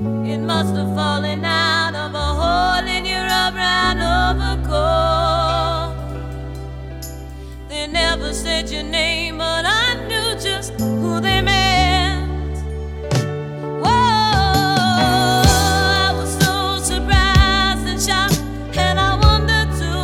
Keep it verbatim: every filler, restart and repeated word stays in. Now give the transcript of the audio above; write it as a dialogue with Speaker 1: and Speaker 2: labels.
Speaker 1: It must have fallen out of a hole in your brown overcoat.